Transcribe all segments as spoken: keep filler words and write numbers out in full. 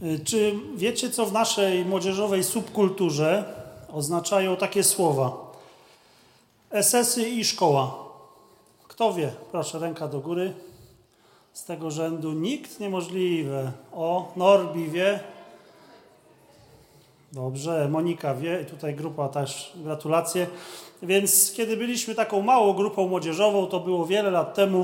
Czy wiecie, co w naszej młodzieżowej subkulturze oznaczają takie słowa? Esesy i szkoła. Kto wie? Proszę, ręka do góry. Z tego rzędu nikt? Niemożliwe. O, Norbi wie. Dobrze, Monika wie. I tutaj grupa też, gratulacje. Więc kiedy byliśmy taką małą grupą młodzieżową, to było wiele lat temu,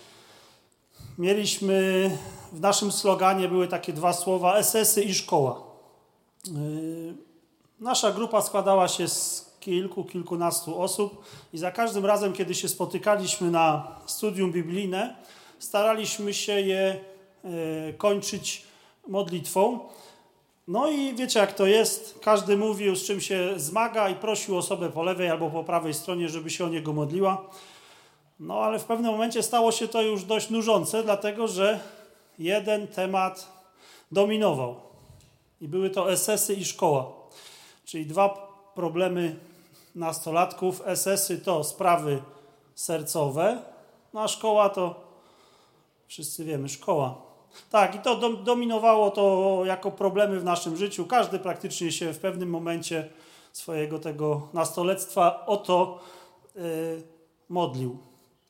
mieliśmy, w naszym sloganie były takie dwa słowa: esesy i szkoła. Yy, nasza grupa składała się z kilku, kilkunastu osób i za każdym razem, kiedy się spotykaliśmy na studium biblijne, staraliśmy się je yy, kończyć modlitwą. No i wiecie, jak to jest, każdy mówił, z czym się zmaga i prosił osobę po lewej albo po prawej stronie, żeby się o niego modliła. No ale w pewnym momencie stało się to już dość nużące, dlatego że jeden temat dominował. I były to esesy i szkoła. Czyli dwa problemy nastolatków. Esesy to sprawy sercowe, no a szkoła to, wszyscy wiemy, szkoła. Tak, i to dominowało to jako problemy w naszym życiu. Każdy praktycznie się w pewnym momencie swojego tego nastolectwa o to yy, modlił.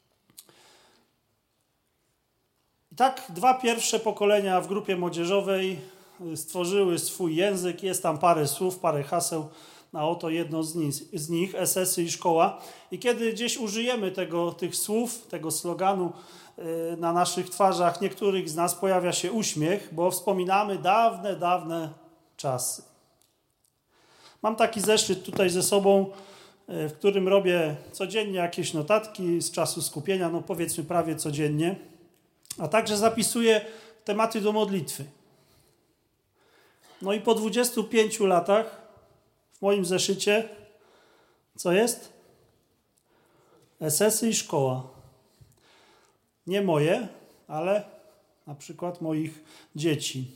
I tak dwa pierwsze pokolenia w grupie młodzieżowej stworzyły swój język. Jest tam parę słów, parę haseł, a oto jedno z nich, z nich esesy i szkoła. I kiedy gdzieś użyjemy tego, tych słów, tego sloganu yy, na naszych twarzach, niektórych z nas pojawia się uśmiech, bo wspominamy dawne, dawne czasy. Mam taki zeszyt tutaj ze sobą, yy, w którym robię codziennie jakieś notatki z czasu skupienia, no powiedzmy prawie codziennie, a także zapisuję tematy do modlitwy. No i po dwudziestu pięciu latach w moim zeszycie co jest? Esesy i szkoła. Nie moje, ale na przykład moich dzieci.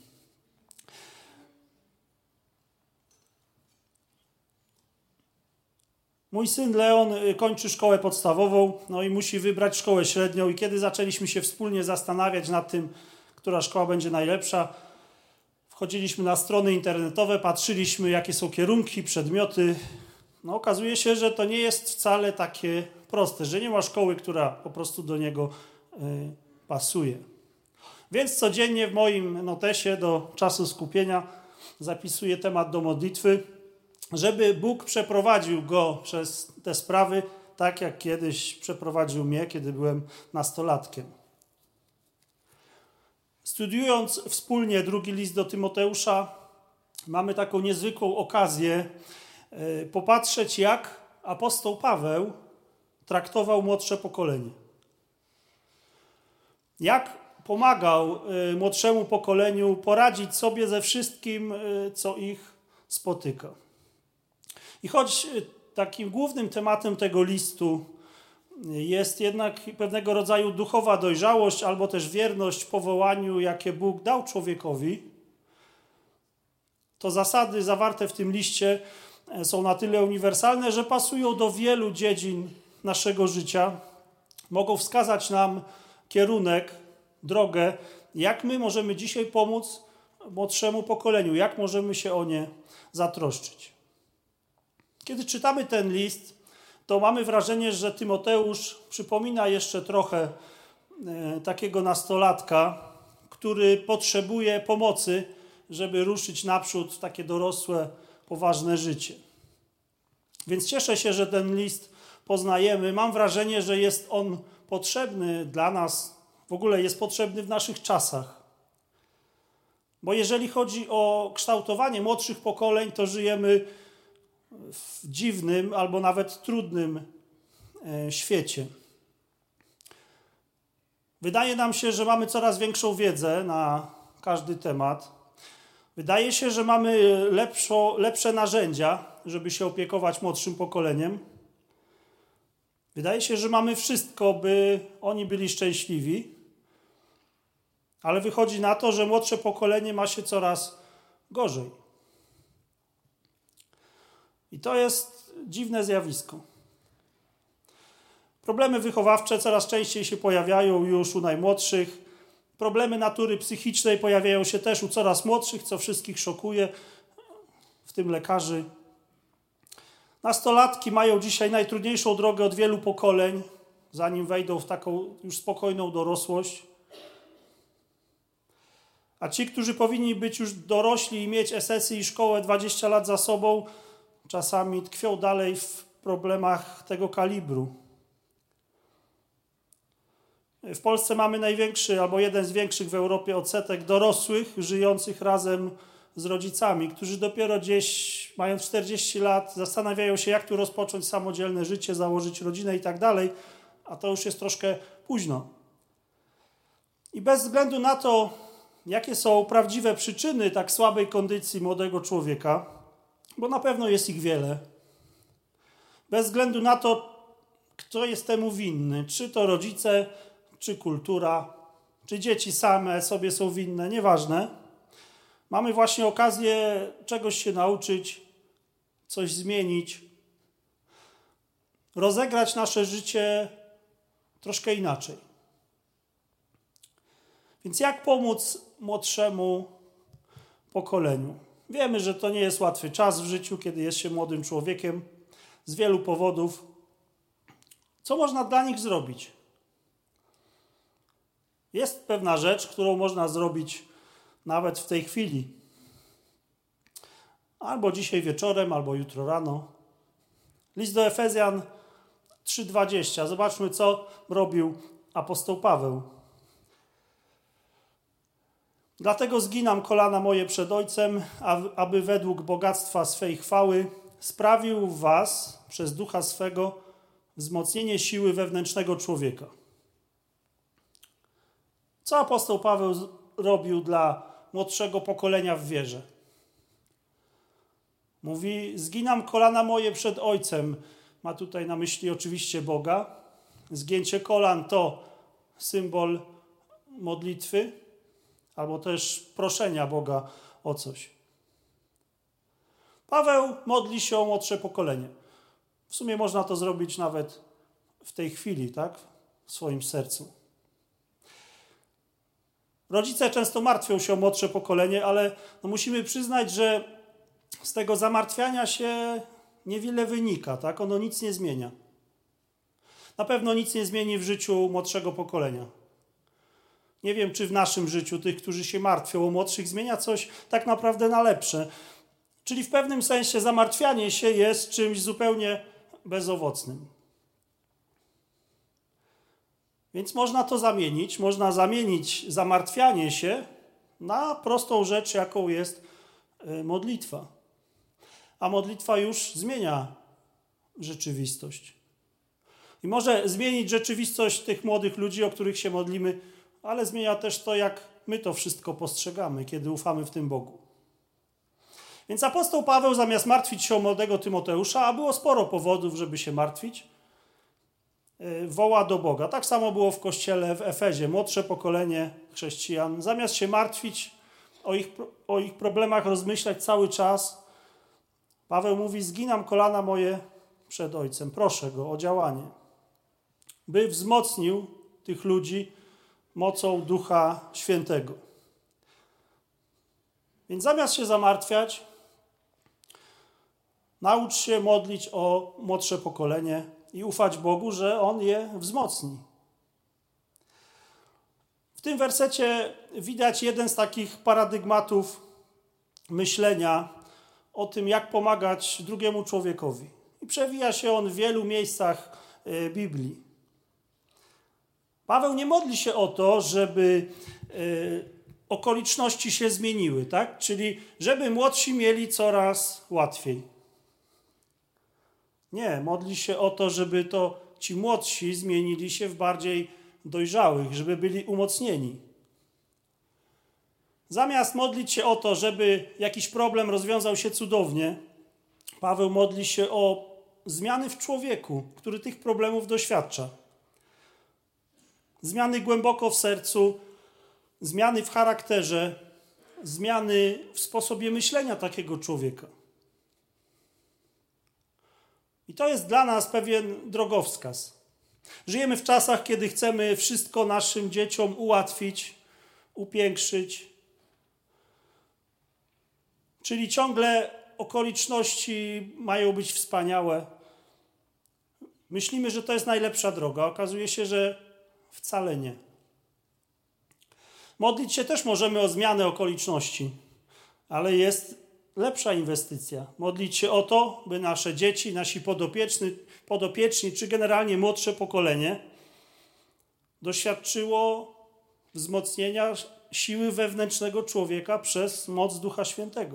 Mój syn Leon kończy szkołę podstawową, no i musi wybrać szkołę średnią. I kiedy zaczęliśmy się wspólnie zastanawiać nad tym, która szkoła będzie najlepsza, wchodziliśmy na strony internetowe, patrzyliśmy, jakie są kierunki, przedmioty. No okazuje się, że to nie jest wcale takie proste, że nie ma szkoły, która po prostu do niego y, pasuje. Więc codziennie w moim notesie do czasu skupienia zapisuję temat do modlitwy, żeby Bóg przeprowadził go przez te sprawy, tak jak kiedyś przeprowadził mnie, kiedy byłem nastolatkiem. Studiując wspólnie drugi list do Tymoteusza, mamy taką niezwykłą okazję popatrzeć, jak apostoł Paweł traktował młodsze pokolenie. Jak pomagał młodszemu pokoleniu poradzić sobie ze wszystkim, co ich spotyka. I choć takim głównym tematem tego listu jest jednak pewnego rodzaju duchowa dojrzałość albo też wierność powołaniu, jakie Bóg dał człowiekowi, to zasady zawarte w tym liście są na tyle uniwersalne, że pasują do wielu dziedzin naszego życia. Mogą wskazać nam kierunek, drogę, jak my możemy dzisiaj pomóc młodszemu pokoleniu, jak możemy się o nie zatroszczyć. Kiedy czytamy ten list, to mamy wrażenie, że Tymoteusz przypomina jeszcze trochę e, takiego nastolatka, który potrzebuje pomocy, żeby ruszyć naprzód w takie dorosłe, poważne życie. Więc cieszę się, że ten list poznajemy. Mam wrażenie, że jest on potrzebny dla nas, w ogóle jest potrzebny w naszych czasach. Bo jeżeli chodzi o kształtowanie młodszych pokoleń, to żyjemy w dziwnym albo nawet trudnym świecie. Wydaje nam się, że mamy coraz większą wiedzę na każdy temat. Wydaje się, że mamy lepszo, lepsze narzędzia, żeby się opiekować młodszym pokoleniem. Wydaje się, że mamy wszystko, by oni byli szczęśliwi. Ale wychodzi na to, że młodsze pokolenie ma się coraz gorzej. I to jest dziwne zjawisko. Problemy wychowawcze coraz częściej się pojawiają już u najmłodszych. Problemy natury psychicznej pojawiają się też u coraz młodszych, co wszystkich szokuje, w tym lekarzy. Nastolatki mają dzisiaj najtrudniejszą drogę od wielu pokoleń, zanim wejdą w taką już spokojną dorosłość. A ci, którzy powinni być już dorośli i mieć esesy i szkołę dwadzieścia lat za sobą, czasami tkwią dalej w problemach tego kalibru. W Polsce mamy największy, albo jeden z większych w Europie odsetek dorosłych żyjących razem z rodzicami, którzy dopiero gdzieś, mając czterdzieści lat, zastanawiają się, jak tu rozpocząć samodzielne życie, założyć rodzinę i tak dalej, a to już jest troszkę późno. I bez względu na to, jakie są prawdziwe przyczyny tak słabej kondycji młodego człowieka, bo na pewno jest ich wiele, bez względu na to, kto jest temu winny, czy to rodzice, czy kultura, czy dzieci same sobie są winne, nieważne. Mamy właśnie okazję czegoś się nauczyć, coś zmienić, rozegrać nasze życie troszkę inaczej. Więc jak pomóc młodszemu pokoleniu? Wiemy, że to nie jest łatwy czas w życiu, kiedy jest się młodym człowiekiem, z wielu powodów. Co można dla nich zrobić? Jest pewna rzecz, którą można zrobić nawet w tej chwili. Albo dzisiaj wieczorem, albo jutro rano. List do Efezjan trzy dwadzieścia. Zobaczmy, co robił apostoł Paweł. Dlatego zginam kolana moje przed Ojcem, aby według bogactwa swej chwały sprawił w was przez ducha swego wzmocnienie siły wewnętrznego człowieka. Co apostoł Paweł robił dla młodszego pokolenia w wierze? Mówi, zginam kolana moje przed Ojcem. Ma tutaj na myśli oczywiście Boga. Zgięcie kolan to symbol modlitwy, albo też proszenia Boga o coś. Paweł modli się o młodsze pokolenie. W sumie można to zrobić nawet w tej chwili, tak? W swoim sercu. Rodzice często martwią się o młodsze pokolenie, ale no musimy przyznać, że z tego zamartwiania się niewiele wynika, tak? Ono nic nie zmienia. Na pewno nic nie zmieni w życiu młodszego pokolenia. Nie wiem, czy w naszym życiu tych, którzy się martwią o młodszych, zmienia coś tak naprawdę na lepsze. Czyli w pewnym sensie zamartwianie się jest czymś zupełnie bezowocnym. Więc można to zamienić. Można zamienić zamartwianie się na prostą rzecz, jaką jest modlitwa. A modlitwa już zmienia rzeczywistość. I może zmienić rzeczywistość tych młodych ludzi, o których się modlimy, ale zmienia też to, jak my to wszystko postrzegamy, kiedy ufamy w tym Bogu. Więc apostoł Paweł, zamiast martwić się o młodego Tymoteusza, a było sporo powodów, żeby się martwić, woła do Boga. Tak samo było w kościele w Efezie. Młodsze pokolenie chrześcijan, zamiast się martwić o ich, o ich problemach, rozmyślać cały czas, Paweł mówi, zginam kolana moje przed Ojcem. Proszę Go o działanie, by wzmocnił tych ludzi mocą Ducha Świętego. Więc zamiast się zamartwiać, naucz się modlić o młodsze pokolenie i ufać Bogu, że On je wzmocni. W tym wersecie widać jeden z takich paradygmatów myślenia o tym, jak pomagać drugiemu człowiekowi. I przewija się on w wielu miejscach Biblii. Paweł nie modli się o to, żeby okoliczności się zmieniły, tak? Czyli żeby młodsi mieli coraz łatwiej. Nie, modli się o to, żeby to ci młodsi zmienili się w bardziej dojrzałych, żeby byli umocnieni. Zamiast modlić się o to, żeby jakiś problem rozwiązał się cudownie, Paweł modli się o zmiany w człowieku, który tych problemów doświadcza. Zmiany głęboko w sercu, zmiany w charakterze, zmiany w sposobie myślenia takiego człowieka. I to jest dla nas pewien drogowskaz. Żyjemy w czasach, kiedy chcemy wszystko naszym dzieciom ułatwić, upiększyć. Czyli ciągle okoliczności mają być wspaniałe. Myślimy, że to jest najlepsza droga. Okazuje się, że wcale nie. Modlić się też możemy o zmianę okoliczności, ale jest lepsza inwestycja. Modlić się o to, by nasze dzieci, nasi podopieczni, podopieczni czy generalnie młodsze pokolenie doświadczyło wzmocnienia siły wewnętrznego człowieka przez moc Ducha Świętego.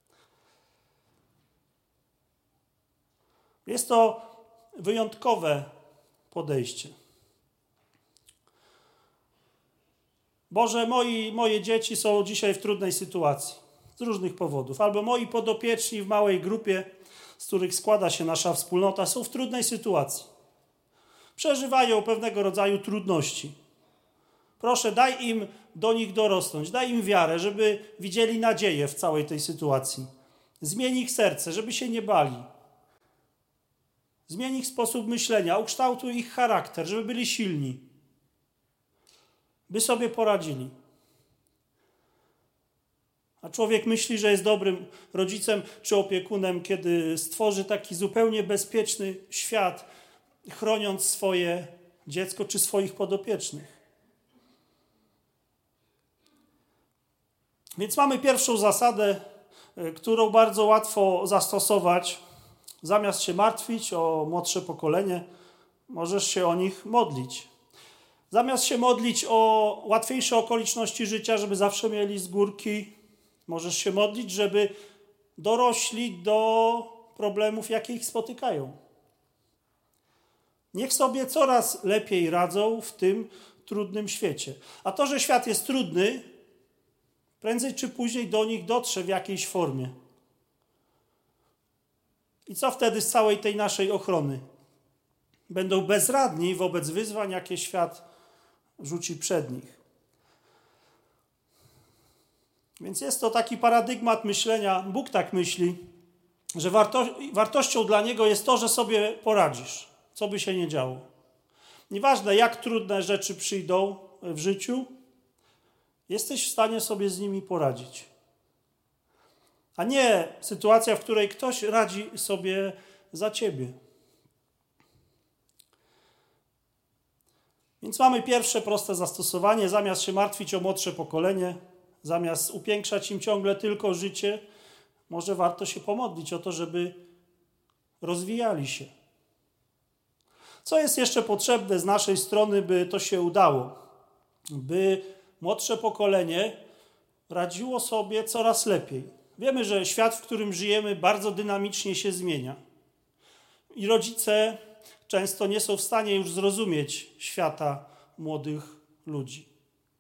Jest to wyjątkowe podejście. Boże, moi, moje dzieci są dzisiaj w trudnej sytuacji z różnych powodów. Albo moi podopieczni w małej grupie, z których składa się nasza wspólnota, są w trudnej sytuacji. Przeżywają pewnego rodzaju trudności. Proszę, daj im do nich dorosnąć, daj im wiarę, żeby widzieli nadzieję w całej tej sytuacji. Zmień ich serce, żeby się nie bali. Zmień ich sposób myślenia, ukształtuj ich charakter, żeby byli silni, by sobie poradzili. A człowiek myśli, że jest dobrym rodzicem czy opiekunem, kiedy stworzy taki zupełnie bezpieczny świat, chroniąc swoje dziecko czy swoich podopiecznych. Więc mamy pierwszą zasadę, którą bardzo łatwo zastosować. Zamiast się martwić o młodsze pokolenie, możesz się o nich modlić. Zamiast się modlić o łatwiejsze okoliczności życia, żeby zawsze mieli z górki, możesz się modlić, żeby dorośli do problemów, jakie ich spotykają. Niech sobie coraz lepiej radzą w tym trudnym świecie. A to, że świat jest trudny, prędzej czy później do nich dotrze w jakiejś formie. I co wtedy z całej tej naszej ochrony? Będą bezradni wobec wyzwań, jakie świat rzuci przed nich. Więc jest to taki paradygmat myślenia, Bóg tak myśli, że warto, wartością dla Niego jest to, że sobie poradzisz, co by się nie działo. Nieważne, jak trudne rzeczy przyjdą w życiu, jesteś w stanie sobie z nimi poradzić. A nie sytuacja, w której ktoś radzi sobie za ciebie. Więc mamy pierwsze proste zastosowanie. Zamiast się martwić o młodsze pokolenie, zamiast upiększać im ciągle tylko życie, może warto się pomodlić o to, żeby rozwijali się. Co jest jeszcze potrzebne z naszej strony, by to się udało? By młodsze pokolenie radziło sobie coraz lepiej. Wiemy, że świat, w którym żyjemy, bardzo dynamicznie się zmienia. I rodzice często nie są w stanie już zrozumieć świata młodych ludzi.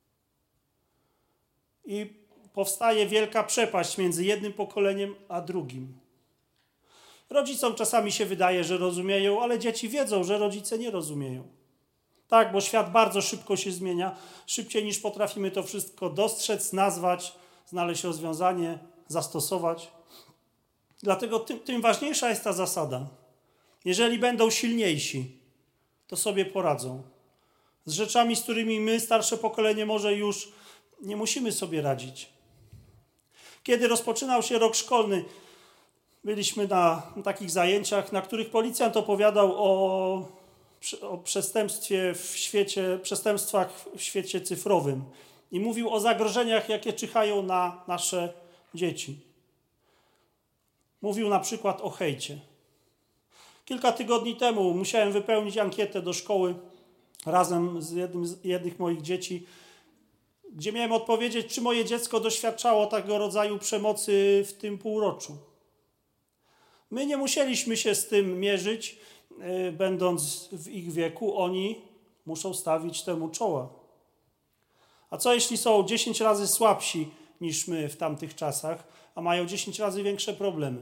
I powstaje wielka przepaść między jednym pokoleniem a drugim. Rodzicom czasami się wydaje, że rozumieją, ale dzieci wiedzą, że rodzice nie rozumieją. Tak, bo świat bardzo szybko się zmienia, szybciej niż potrafimy to wszystko dostrzec, nazwać, znaleźć rozwiązanie, zastosować. Dlatego tym, tym ważniejsza jest ta zasada. Jeżeli będą silniejsi, to sobie poradzą. Z rzeczami, z którymi my, starsze pokolenie, może już nie musimy sobie radzić. Kiedy rozpoczynał się rok szkolny, byliśmy na takich zajęciach, na których policjant opowiadał o, o przestępstwie w świecie, przestępstwach w świecie cyfrowym i mówił o zagrożeniach, jakie czyhają na nasze dzieci. Mówił na przykład o hejcie. Kilka tygodni temu musiałem wypełnić ankietę do szkoły razem z jednym z jednych moich dzieci, gdzie miałem odpowiedzieć, czy moje dziecko doświadczało tego rodzaju przemocy w tym półroczu. My nie musieliśmy się z tym mierzyć, yy, będąc w ich wieku. Oni muszą stawić temu czoła. A co jeśli są dziesięć razy słabsi niż my w tamtych czasach, a mają dziesięć razy większe problemy?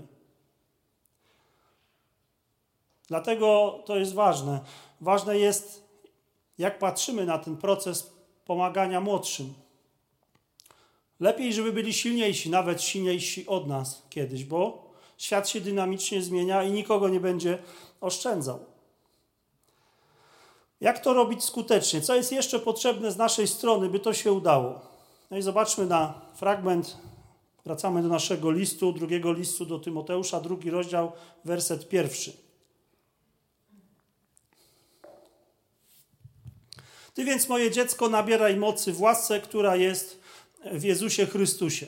Dlatego to jest ważne. Ważne jest, jak patrzymy na ten proces pomagania młodszym. Lepiej, żeby byli silniejsi, nawet silniejsi od nas kiedyś, bo świat się dynamicznie zmienia i nikogo nie będzie oszczędzał. Jak to robić skutecznie? Co jest jeszcze potrzebne z naszej strony, by to się udało? No i zobaczmy na fragment, wracamy do naszego listu, drugiego listu do Tymoteusza, drugi rozdział, werset pierwszy. Ty więc, moje dziecko, nabieraj mocy w łasce, która jest w Jezusie Chrystusie.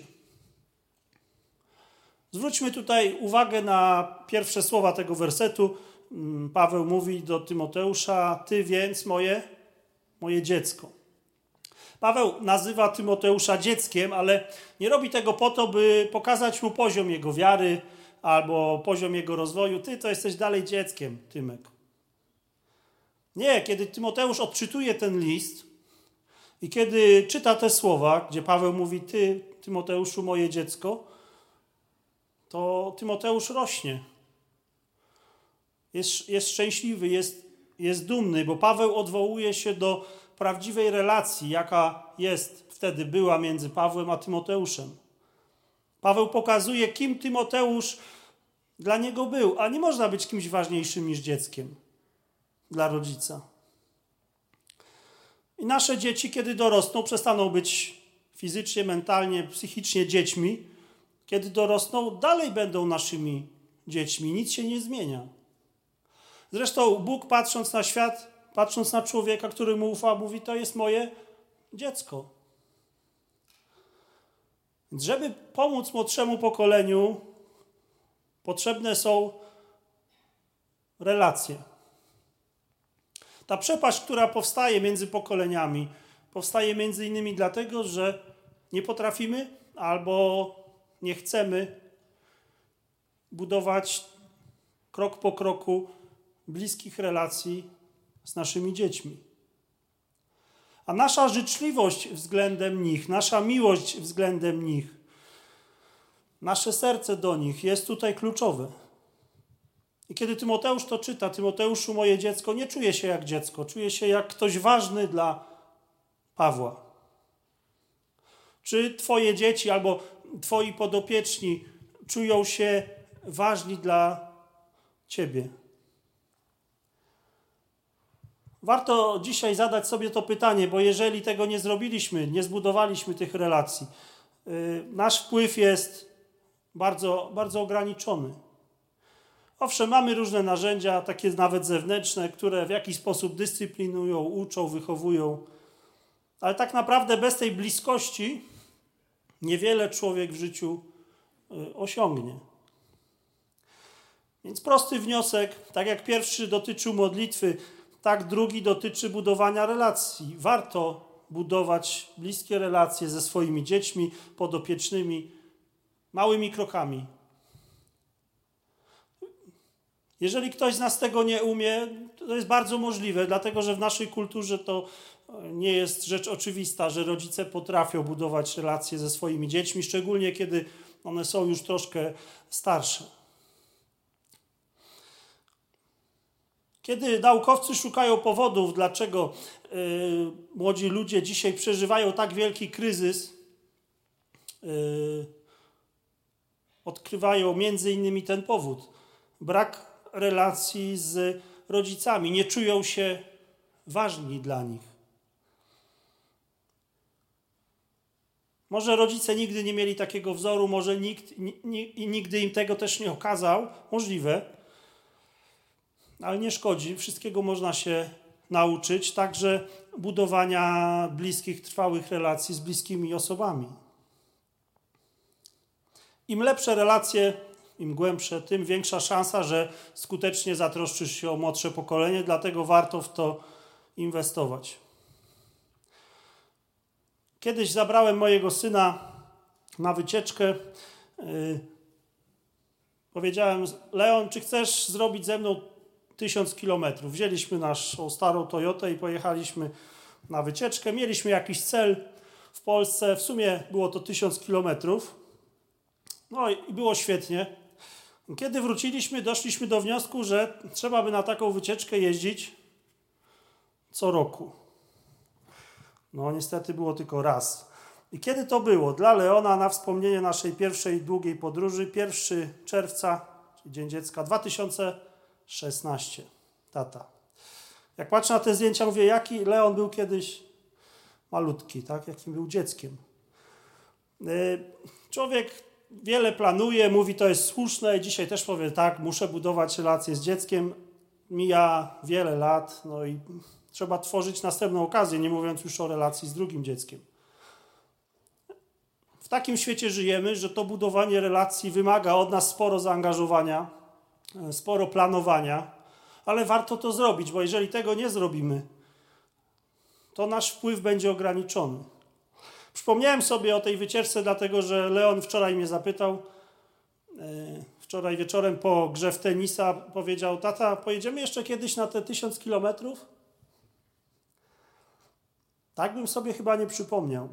Zwróćmy tutaj uwagę na pierwsze słowa tego wersetu. Paweł mówi do Tymoteusza, ty więc, moje, moje dziecko. Paweł nazywa Tymoteusza dzieckiem, ale nie robi tego po to, by pokazać mu poziom jego wiary albo poziom jego rozwoju. Ty to jesteś dalej dzieckiem, Tymek. Nie, kiedy Tymoteusz odczytuje ten list i kiedy czyta te słowa, gdzie Paweł mówi, ty, Tymoteuszu, moje dziecko, to Tymoteusz rośnie. Jest, jest szczęśliwy, jest, jest dumny, bo Paweł odwołuje się do prawdziwej relacji, jaka jest wtedy była między Pawłem a Tymoteuszem. Paweł pokazuje, kim Tymoteusz dla niego był, a nie można być kimś ważniejszym niż dzieckiem dla rodzica. I nasze dzieci, kiedy dorosną, przestaną być fizycznie, mentalnie, psychicznie dziećmi. Kiedy dorosną, dalej będą naszymi dziećmi. Nic się nie zmienia. Zresztą Bóg, patrząc na świat, patrząc na człowieka, który mu ufa, mówi, to jest moje dziecko. Więc żeby pomóc młodszemu pokoleniu, potrzebne są relacje. Ta przepaść, która powstaje między pokoleniami, powstaje między innymi dlatego, że nie potrafimy albo nie chcemy budować krok po kroku bliskich relacji z naszymi dziećmi. A nasza życzliwość względem nich, nasza miłość względem nich, nasze serce do nich jest tutaj kluczowe. I kiedy Tymoteusz to czyta, Tymoteuszu, moje dziecko, nie czuje się jak dziecko, czuje się jak ktoś ważny dla Pawła. Czy twoje dzieci albo twoi podopieczni czują się ważni dla ciebie? Warto dzisiaj zadać sobie to pytanie, bo jeżeli tego nie zrobiliśmy, nie zbudowaliśmy tych relacji, yy, nasz wpływ jest bardzo, bardzo ograniczony. Owszem, mamy różne narzędzia, takie nawet zewnętrzne, które w jakiś sposób dyscyplinują, uczą, wychowują, ale tak naprawdę bez tej bliskości niewiele człowiek w życiu yy, osiągnie. Więc prosty wniosek, tak jak pierwszy dotyczył modlitwy, tak drugi dotyczy budowania relacji. Warto budować bliskie relacje ze swoimi dziećmi, podopiecznymi, małymi krokami. Jeżeli ktoś z nas tego nie umie, to jest bardzo możliwe, dlatego że w naszej kulturze to nie jest rzecz oczywista, że rodzice potrafią budować relacje ze swoimi dziećmi, szczególnie kiedy one są już troszkę starsze. Kiedy naukowcy szukają powodów, dlaczego yy, młodzi ludzie dzisiaj przeżywają tak wielki kryzys, yy, odkrywają między innymi ten powód. Brak relacji z rodzicami. Nie czują się ważni dla nich. Może rodzice nigdy nie mieli takiego wzoru, może nikt i nigdy im tego też nie okazał. Możliwe. Ale nie szkodzi, wszystkiego można się nauczyć, także budowania bliskich, trwałych relacji z bliskimi osobami. Im lepsze relacje, im głębsze, tym większa szansa, że skutecznie zatroszczysz się o młodsze pokolenie, dlatego warto w to inwestować. Kiedyś zabrałem mojego syna na wycieczkę. Yy, powiedziałem, Leon, czy chcesz zrobić ze mną tysiąc kilometrów. Wzięliśmy naszą starą Toyotę i pojechaliśmy na wycieczkę. Mieliśmy jakiś cel w Polsce. W sumie było to tysiąc kilometrów. No i było świetnie. Kiedy wróciliśmy, doszliśmy do wniosku, że trzeba by na taką wycieczkę jeździć co roku. No niestety było tylko raz. I kiedy to było? Dla Leona na wspomnienie naszej pierwszej długiej podróży, pierwszego czerwca, czyli Dzień Dziecka, dwa tysiące szesnaście. Tata. Jak patrzę na te zdjęcia, mówię, jaki Leon był kiedyś malutki, tak? Jakim był dzieckiem. Człowiek wiele planuje, mówi, to jest słuszne i dzisiaj też powie, tak, muszę budować relacje z dzieckiem. Mija wiele lat, no i trzeba tworzyć następną okazję, nie mówiąc już o relacji z drugim dzieckiem. W takim świecie żyjemy, że to budowanie relacji wymaga od nas sporo zaangażowania, sporo planowania, ale warto to zrobić, bo jeżeli tego nie zrobimy, to nasz wpływ będzie ograniczony. Przypomniałem sobie o tej wycieczce, dlatego że Leon wczoraj mnie zapytał, wczoraj wieczorem po grze w tenisa powiedział, tata, pojedziemy jeszcze kiedyś na te tysiąc kilometrów? Tak bym sobie chyba nie przypomniał.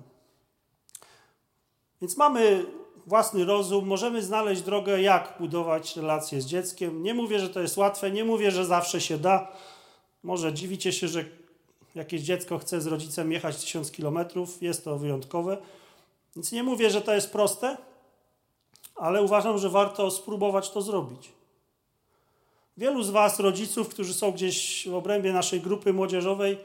Więc mamy własny rozum, możemy znaleźć drogę, jak budować relacje z dzieckiem. Nie mówię, że to jest łatwe, nie mówię, że zawsze się da. Może dziwicie się, że jakieś dziecko chce z rodzicem jechać tysiąc kilometrów, jest to wyjątkowe. Więc nie mówię, że to jest proste, ale uważam, że warto spróbować to zrobić. Wielu z was, rodziców, którzy są gdzieś w obrębie naszej grupy młodzieżowej,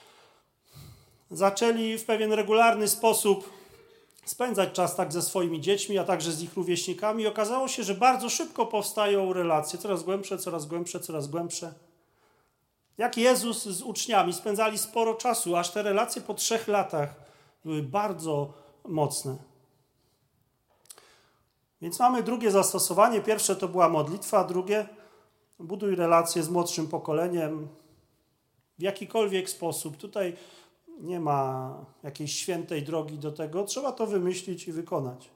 zaczęli w pewien regularny sposób spędzać czas tak ze swoimi dziećmi, a także z ich rówieśnikami. I okazało się, że bardzo szybko powstają relacje, coraz głębsze, coraz głębsze, coraz głębsze. Jak Jezus z uczniami spędzali sporo czasu, aż te relacje po trzech latach były bardzo mocne. Więc mamy drugie zastosowanie. Pierwsze to była modlitwa, drugie buduj relacje z młodszym pokoleniem w jakikolwiek sposób. Tutaj nie ma jakiejś świętej drogi do tego. Trzeba to wymyślić i wykonać.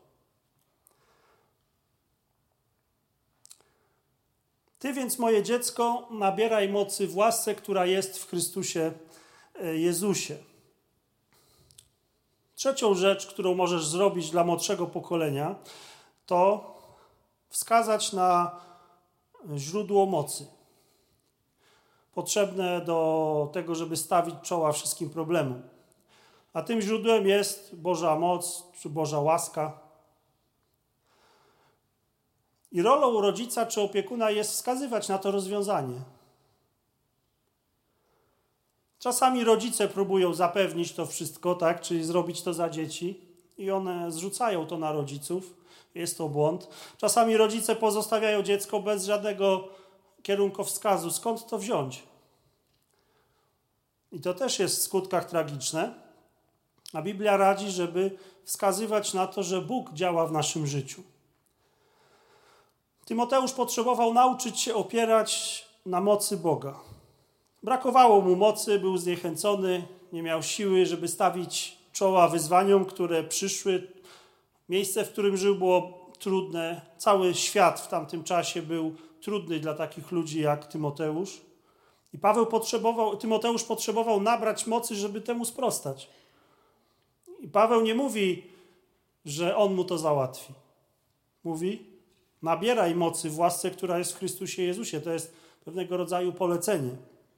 Ty więc, moje dziecko, nabieraj mocy w łasce, która jest w Chrystusie Jezusie. Trzecią rzecz, którą możesz zrobić dla młodszego pokolenia, to wskazać na źródło mocy potrzebne do tego, żeby stawić czoła wszystkim problemom. A tym źródłem jest Boża moc czy Boża łaska. I rolą rodzica czy opiekuna jest wskazywać na to rozwiązanie. Czasami rodzice próbują zapewnić to wszystko, tak, czyli zrobić to za dzieci i one zrzucają to na rodziców. Jest to błąd. Czasami rodzice pozostawiają dziecko bez żadnego kierunkowskazu. Skąd to wziąć? I to też jest w skutkach tragiczne. A Biblia radzi, żeby wskazywać na to, że Bóg działa w naszym życiu. Tymoteusz potrzebował nauczyć się opierać na mocy Boga. Brakowało mu mocy, był zniechęcony, nie miał siły, żeby stawić czoła wyzwaniom, które przyszły. Miejsce, w którym żył, było trudne. Cały świat w tamtym czasie był trudny dla takich ludzi jak Tymoteusz. I Paweł potrzebował, Tymoteusz potrzebował nabrać mocy, żeby temu sprostać. I Paweł nie mówi, że on mu to załatwi. Mówi, nabieraj mocy w łasce, która jest w Chrystusie Jezusie. To jest pewnego rodzaju polecenie.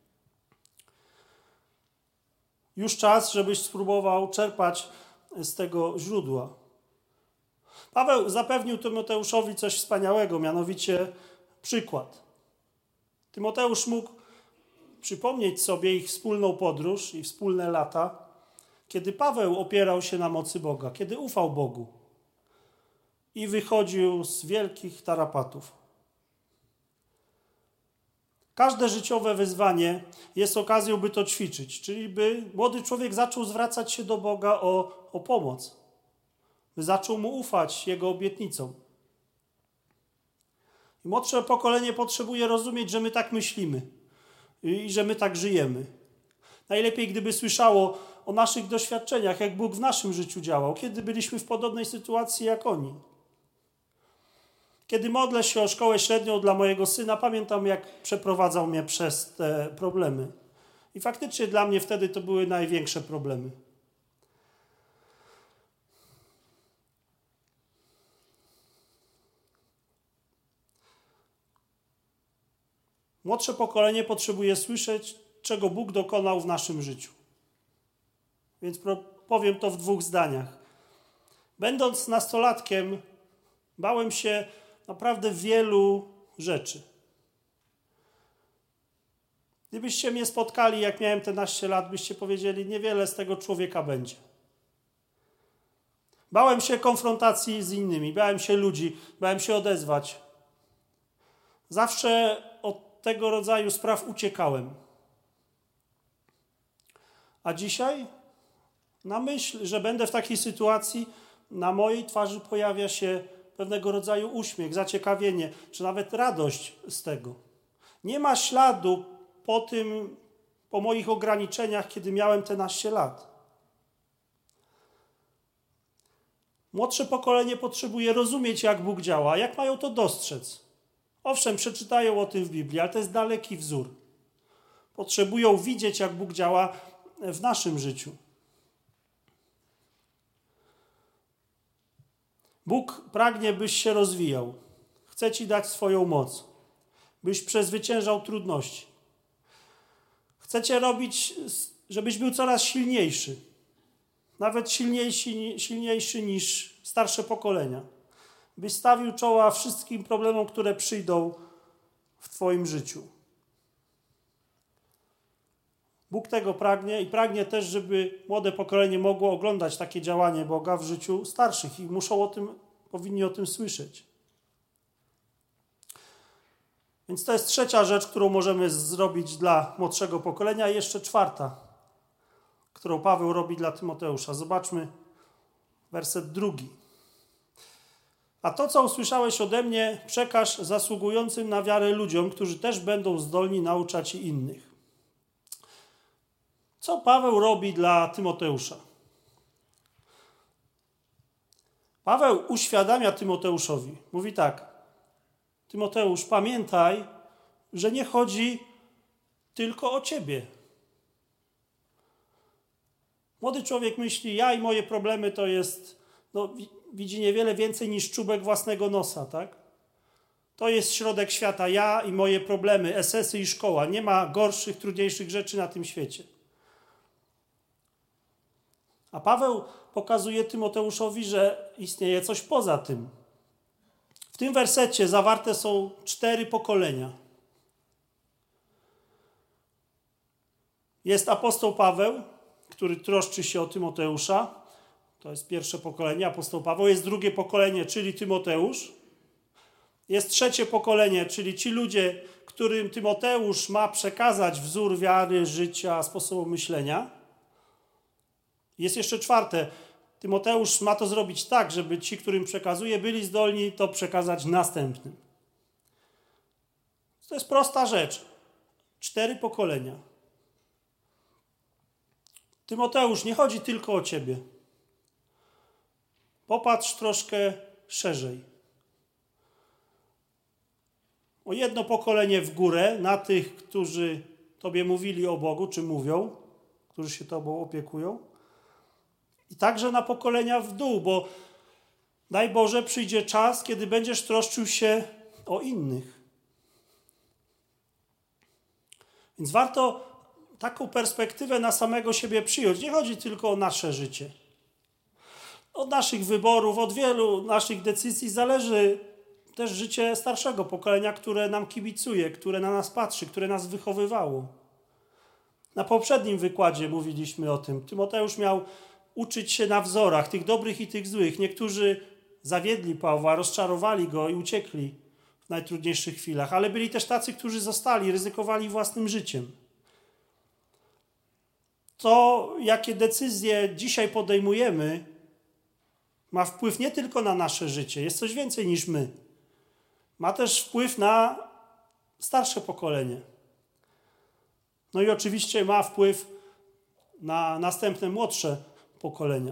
Już czas, żebyś spróbował czerpać z tego źródła. Paweł zapewnił Tymoteuszowi coś wspaniałego, mianowicie przykład. Tymoteusz mógł przypomnieć sobie ich wspólną podróż i wspólne lata, kiedy Paweł opierał się na mocy Boga, kiedy ufał Bogu i wychodził z wielkich tarapatów. Każde życiowe wyzwanie jest okazją, by to ćwiczyć, czyli by młody człowiek zaczął zwracać się do Boga o, o pomoc, by zaczął mu ufać Jego obietnicom. I młodsze pokolenie potrzebuje rozumieć, że my tak myślimy i że my tak żyjemy. Najlepiej, gdyby słyszało o naszych doświadczeniach, jak Bóg w naszym życiu działał, kiedy byliśmy w podobnej sytuacji jak oni. Kiedy modlę się o szkołę średnią dla mojego syna, pamiętam, jak przeprowadzał mnie przez te problemy. I faktycznie dla mnie wtedy to były największe problemy. Młodsze pokolenie potrzebuje słyszeć, czego Bóg dokonał w naszym życiu. Więc powiem to w dwóch zdaniach. Będąc nastolatkiem, bałem się naprawdę wielu rzeczy. Gdybyście mnie spotkali, jak miałem te naście lat, byście powiedzieli, niewiele z tego człowieka będzie. Bałem się konfrontacji z innymi, bałem się ludzi, bałem się odezwać. Zawsze od tego rodzaju spraw uciekałem. A dzisiaj, na myśl, że będę w takiej sytuacji, na mojej twarzy pojawia się pewnego rodzaju uśmiech, zaciekawienie, czy nawet radość z tego. Nie ma śladu po tym, po moich ograniczeniach, kiedy miałem te naście lat. Młodsze pokolenie potrzebuje rozumieć, jak Bóg działa, jak mają to dostrzec. Owszem, przeczytają o tym w Biblii, ale to jest daleki wzór. Potrzebują widzieć, jak Bóg działa w naszym życiu. Bóg pragnie, byś się rozwijał. Chce ci dać swoją moc, byś przezwyciężał trudności. Chce cię robić, żebyś był coraz silniejszy. Nawet silniejszy, silniejszy niż starsze pokolenia. Byś stawił czoła wszystkim problemom, które przyjdą w twoim życiu. Bóg tego pragnie i pragnie też, żeby młode pokolenie mogło oglądać takie działanie Boga w życiu starszych i muszą o tym, powinni o tym słyszeć. Więc to jest trzecia rzecz, którą możemy zrobić dla młodszego pokolenia. I jeszcze czwarta, którą Paweł robi dla Tymoteusza. Zobaczmy werset drugi. A to, co usłyszałeś ode mnie, przekaż zasługującym na wiarę ludziom, którzy też będą zdolni nauczać i innych. Co Paweł robi dla Tymoteusza? Paweł uświadamia Tymoteuszowi. Mówi tak. Tymoteusz, pamiętaj, że nie chodzi tylko o ciebie. Młody człowiek myśli, ja i moje problemy to jest, no, widzi niewiele więcej niż czubek własnego nosa, tak? To jest środek świata, ja i moje problemy, esesy i szkoła. Nie ma gorszych, trudniejszych rzeczy na tym świecie. A Paweł pokazuje Tymoteuszowi, że istnieje coś poza tym. W tym wersecie zawarte są cztery pokolenia. Jest apostoł Paweł, który troszczy się o Tymoteusza. To jest pierwsze pokolenie, apostoł Paweł. Jest drugie pokolenie, czyli Tymoteusz. Jest trzecie pokolenie, czyli ci ludzie, którym Tymoteusz ma przekazać wzór wiary, życia, sposobu myślenia. Jest jeszcze czwarte. Tymoteusz ma to zrobić tak, żeby ci, którym przekazuje, byli zdolni to przekazać następnym. To jest prosta rzecz. Cztery pokolenia. Tymoteusz, nie chodzi tylko o ciebie. Popatrz troszkę szerzej. O jedno pokolenie w górę, na tych, którzy tobie mówili o Bogu, czy mówią, którzy się tobą opiekują. I także na pokolenia w dół, bo daj Boże, przyjdzie czas, kiedy będziesz troszczył się o innych. Więc warto taką perspektywę na samego siebie przyjąć. Nie chodzi tylko o nasze życie. Od naszych wyborów, od wielu naszych decyzji zależy też życie starszego pokolenia, które nam kibicuje, które na nas patrzy, które nas wychowywało. Na poprzednim wykładzie mówiliśmy o tym. Tymoteusz miał uczyć się na wzorach, tych dobrych i tych złych. Niektórzy zawiedli Pawła, rozczarowali go i uciekli w najtrudniejszych chwilach, ale byli też tacy, którzy zostali, ryzykowali własnym życiem. To, jakie decyzje dzisiaj podejmujemy, ma wpływ nie tylko na nasze życie, jest coś więcej niż my. Ma też wpływ na starsze pokolenie. No i oczywiście ma wpływ na następne, młodsze pokolenia.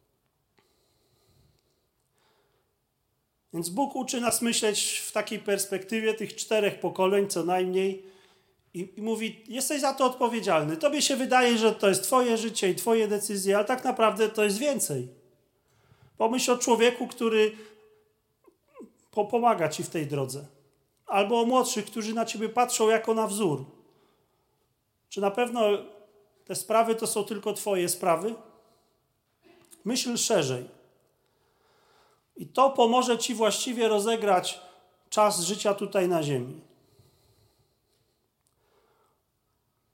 Więc Bóg uczy nas myśleć w takiej perspektywie tych czterech pokoleń co najmniej i, i mówi, jesteś za to odpowiedzialny. Tobie się wydaje, że to jest twoje życie i twoje decyzje, ale tak naprawdę to jest więcej. Pomyśl o człowieku, który po, pomaga ci w tej drodze. Albo o młodszych, którzy na ciebie patrzą jako na wzór. Czy na pewno te sprawy to są tylko twoje sprawy? Myśl szerzej. I to pomoże ci właściwie rozegrać czas życia tutaj na ziemi.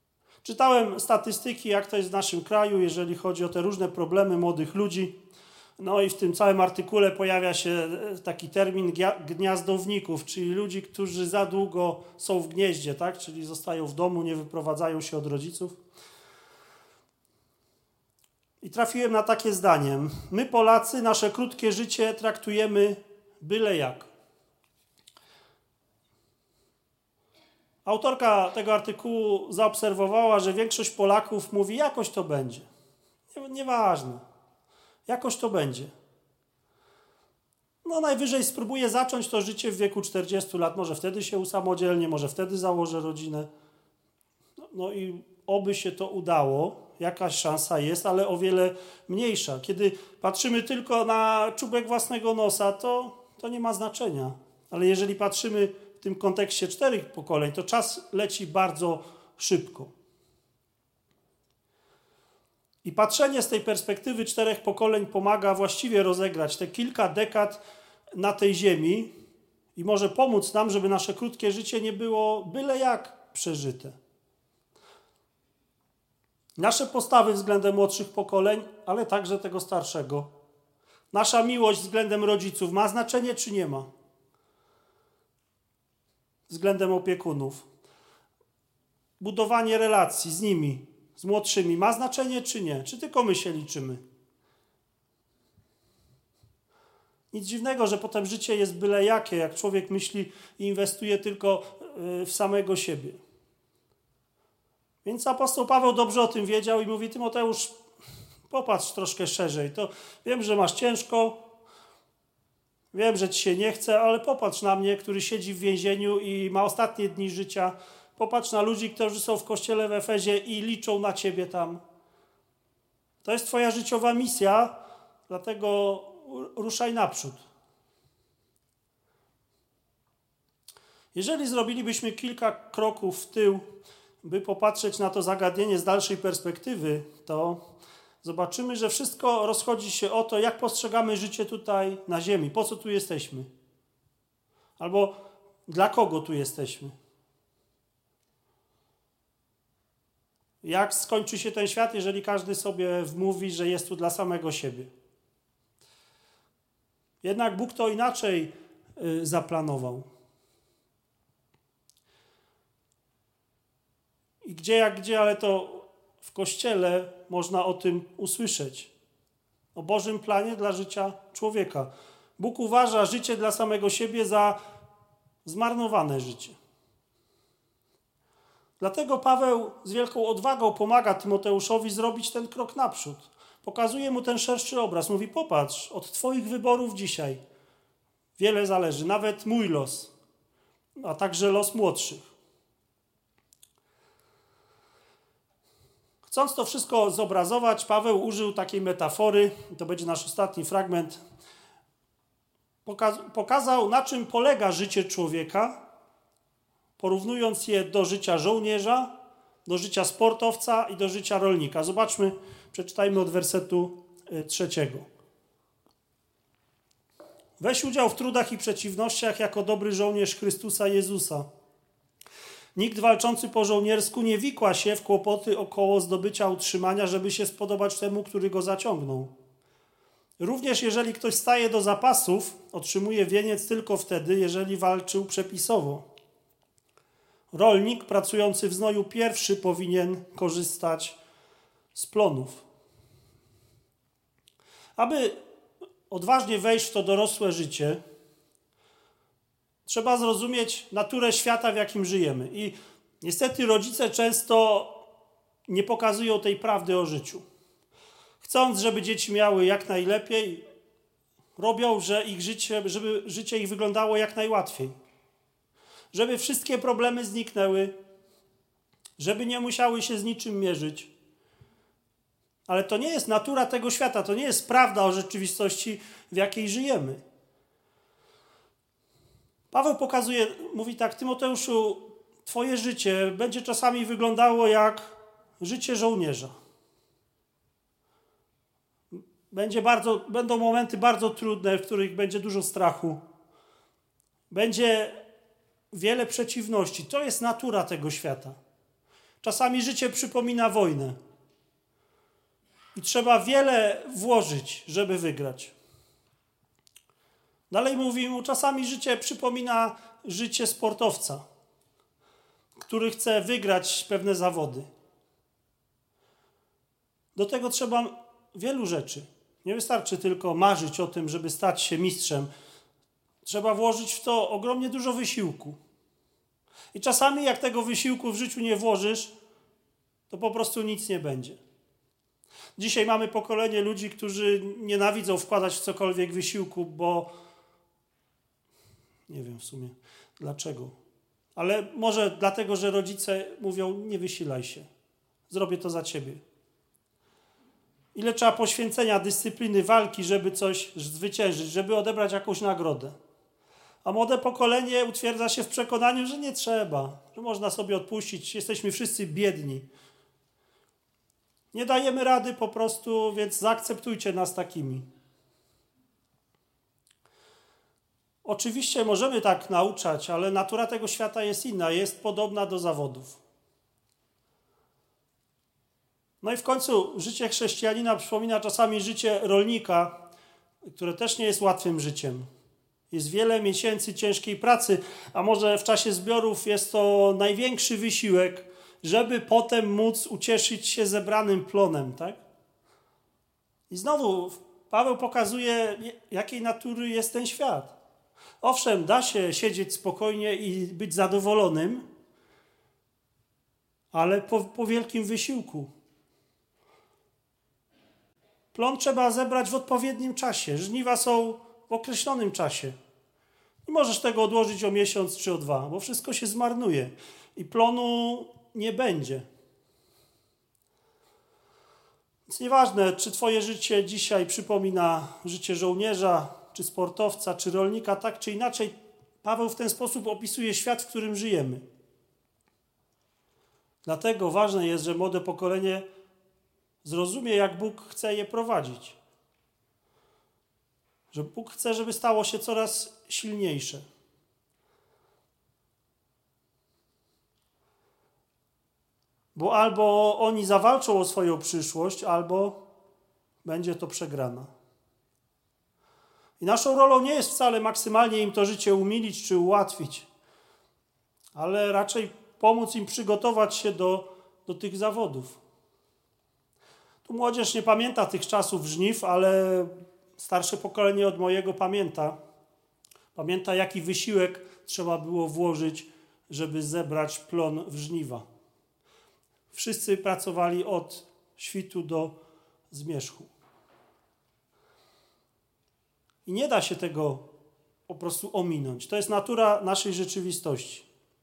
Czytałem statystyki, jak to jest w naszym kraju, jeżeli chodzi o te różne problemy młodych ludzi. No i w tym całym artykule pojawia się taki termin gniazdowników, czyli ludzi, którzy za długo są w gnieździe, tak? Czyli zostają w domu, nie wyprowadzają się od rodziców. I trafiłem na takie zdanie. My Polacy nasze krótkie życie traktujemy byle jak. Autorka tego artykułu zaobserwowała, że większość Polaków mówi, jakoś to będzie. Nieważne. Jakoś to będzie. No najwyżej spróbuję zacząć to życie w wieku czterdziestu lat. Może wtedy się usamodzielnię, może wtedy założę rodzinę. No, no i oby się to udało. Jakaś szansa jest, ale o wiele mniejsza. Kiedy patrzymy tylko na czubek własnego nosa, to, to nie ma znaczenia. Ale jeżeli patrzymy w tym kontekście czterech pokoleń, to czas leci bardzo szybko. I patrzenie z tej perspektywy czterech pokoleń pomaga właściwie rozegrać te kilka dekad na tej ziemi i może pomóc nam, żeby nasze krótkie życie nie było byle jak przeżyte. Nasze postawy względem młodszych pokoleń, ale także tego starszego. Nasza miłość względem rodziców ma znaczenie czy nie ma? Względem opiekunów. Budowanie relacji z nimi, z młodszymi ma znaczenie czy nie? Czy tylko my się liczymy? Nic dziwnego, że potem życie jest byle jakie, jak człowiek myśli i inwestuje tylko w samego siebie. Więc apostoł Paweł dobrze o tym wiedział i mówi, Tymoteusz, popatrz troszkę szerzej. To wiem, że masz ciężko, wiem, że ci się nie chce, ale popatrz na mnie, który siedzi w więzieniu i ma ostatnie dni życia. Popatrz na ludzi, którzy są w kościele w Efezie i liczą na ciebie tam. To jest twoja życiowa misja, dlatego ruszaj naprzód. Jeżeli zrobilibyśmy kilka kroków w tył, by popatrzeć na to zagadnienie z dalszej perspektywy, to zobaczymy, że wszystko rozchodzi się o to, jak postrzegamy życie tutaj na ziemi. Po co tu jesteśmy? Albo dla kogo tu jesteśmy? Jak skończy się ten świat, jeżeli każdy sobie wmówi, że jest tu dla samego siebie? Jednak Bóg to inaczej y, zaplanował. I gdzie jak gdzie, ale to w Kościele można o tym usłyszeć. O Bożym planie dla życia człowieka. Bóg uważa życie dla samego siebie za zmarnowane życie. Dlatego Paweł z wielką odwagą pomaga Tymoteuszowi zrobić ten krok naprzód. Pokazuje mu ten szerszy obraz. Mówi, popatrz, od twoich wyborów dzisiaj wiele zależy. Nawet mój los, a także los młodszych. Chcąc to wszystko zobrazować, Paweł użył takiej metafory, to będzie nasz ostatni fragment, pokazał, na czym polega życie człowieka, porównując je do życia żołnierza, do życia sportowca i do życia rolnika. Zobaczmy, przeczytajmy od wersetu trzeciego. Weź udział w trudach i przeciwnościach jako dobry żołnierz Chrystusa Jezusa. Nikt walczący po żołniersku nie wikła się w kłopoty około zdobycia utrzymania, żeby się spodobać temu, który go zaciągnął. Również jeżeli ktoś staje do zapasów, otrzymuje wieniec tylko wtedy, jeżeli walczył przepisowo. Rolnik pracujący w znoju pierwszy powinien korzystać z plonów. Aby odważnie wejść w to dorosłe życie, trzeba zrozumieć naturę świata, w jakim żyjemy. I niestety rodzice często nie pokazują tej prawdy o życiu. Chcąc, żeby dzieci miały jak najlepiej, robią, że ich życie, żeby życie ich wyglądało jak najłatwiej. Żeby wszystkie problemy zniknęły, żeby nie musiały się z niczym mierzyć. Ale to nie jest natura tego świata, to nie jest prawda o rzeczywistości, w jakiej żyjemy. Paweł pokazuje, mówi tak, Tymoteuszu, twoje życie będzie czasami wyglądało jak życie żołnierza. Będzie bardzo, będą momenty bardzo trudne, w których będzie dużo strachu. Będzie wiele przeciwności. To jest natura tego świata. Czasami życie przypomina wojnę. I trzeba wiele włożyć, żeby wygrać. Dalej mówi mu, czasami życie przypomina życie sportowca, który chce wygrać pewne zawody. Do tego trzeba wielu rzeczy. Nie wystarczy tylko marzyć o tym, żeby stać się mistrzem. Trzeba włożyć w to ogromnie dużo wysiłku. I czasami jak tego wysiłku w życiu nie włożysz, to po prostu nic nie będzie. Dzisiaj mamy pokolenie ludzi, którzy nienawidzą wkładać w cokolwiek wysiłku, bo nie wiem w sumie dlaczego. Ale może dlatego, że rodzice mówią, nie wysilaj się. Zrobię to za ciebie. Ile trzeba poświęcenia, dyscypliny, walki, żeby coś zwyciężyć, żeby odebrać jakąś nagrodę. A młode pokolenie utwierdza się w przekonaniu, że nie trzeba, że można sobie odpuścić, jesteśmy wszyscy biedni. Nie dajemy rady po prostu, więc zaakceptujcie nas takimi. Oczywiście możemy tak nauczać, ale natura tego świata jest inna, jest podobna do zawodów. No i w końcu życie chrześcijanina przypomina czasami życie rolnika, które też nie jest łatwym życiem. Jest wiele miesięcy ciężkiej pracy, a może w czasie zbiorów jest to największy wysiłek, żeby potem móc ucieszyć się zebranym plonem, tak? I znowu Paweł pokazuje, jakiej natury jest ten świat. Owszem, da się siedzieć spokojnie i być zadowolonym, ale po, po wielkim wysiłku. Plon trzeba zebrać w odpowiednim czasie. Żniwa są w określonym czasie. Nie możesz tego odłożyć o miesiąc czy o dwa, bo wszystko się zmarnuje i plonu nie będzie. Więc nieważne, czy twoje życie dzisiaj przypomina życie żołnierza, czy sportowca, czy rolnika, tak czy inaczej, Paweł w ten sposób opisuje świat, w którym żyjemy. Dlatego ważne jest, że młode pokolenie zrozumie, jak Bóg chce je prowadzić. Że Bóg chce, żeby stało się coraz silniejsze. Bo albo oni zawalczą o swoją przyszłość, albo będzie to przegrana. I naszą rolą nie jest wcale maksymalnie im to życie umilić czy ułatwić, ale raczej pomóc im przygotować się do, do tych zawodów. Tu młodzież nie pamięta tych czasów żniw, ale starsze pokolenie od mojego pamięta. Pamięta, jaki wysiłek trzeba było włożyć, żeby zebrać plon w żniwa. Wszyscy pracowali od świtu do zmierzchu. I nie da się tego po prostu ominąć. To jest natura naszej rzeczywistości.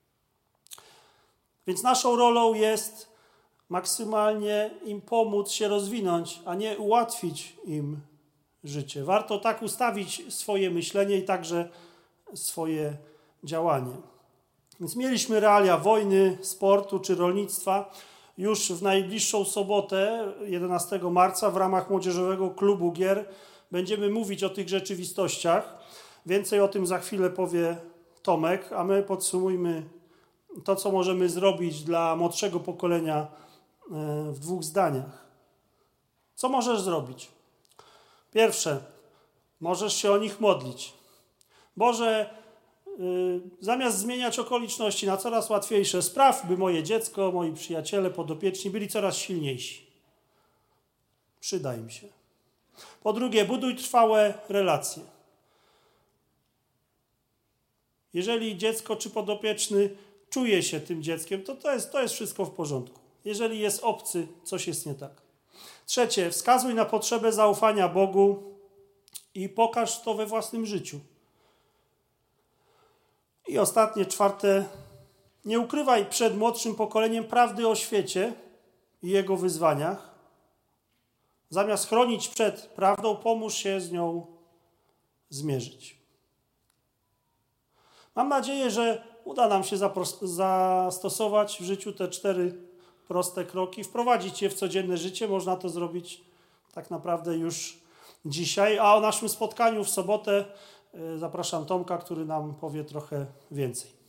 Więc naszą rolą jest maksymalnie im pomóc się rozwinąć, a nie ułatwić im życie. Warto tak ustawić swoje myślenie i także swoje działanie. Więc mieliśmy realia wojny, sportu czy rolnictwa. Już w najbliższą sobotę, jedenastego marca, w ramach Młodzieżowego Klubu Gier będziemy mówić o tych rzeczywistościach. Więcej o tym za chwilę powie Tomek, a my podsumujmy to, co możemy zrobić dla młodszego pokolenia w dwóch zdaniach. Co możesz zrobić? Pierwsze, możesz się o nich modlić. Boże, yy, zamiast zmieniać okoliczności na coraz łatwiejsze, spraw, by moje dziecko, moi przyjaciele, podopieczni byli coraz silniejsi. Przyda im się. Po drugie, buduj trwałe relacje. Jeżeli dziecko czy podopieczny czuje się tym dzieckiem, to to jest, to jest wszystko w porządku. Jeżeli jest obcy, coś jest nie tak. Trzecie, wskazuj na potrzebę zaufania Bogu i pokaż to we własnym życiu. I ostatnie, czwarte, nie ukrywaj przed młodszym pokoleniem prawdy o świecie i jego wyzwaniach. Zamiast chronić przed prawdą, pomóż się z nią zmierzyć. Mam nadzieję, że uda nam się zastosować w życiu te cztery proste kroki, wprowadzić je w codzienne życie. Można to zrobić tak naprawdę już dzisiaj. A o naszym spotkaniu w sobotę zapraszam Tomka, który nam powie trochę więcej.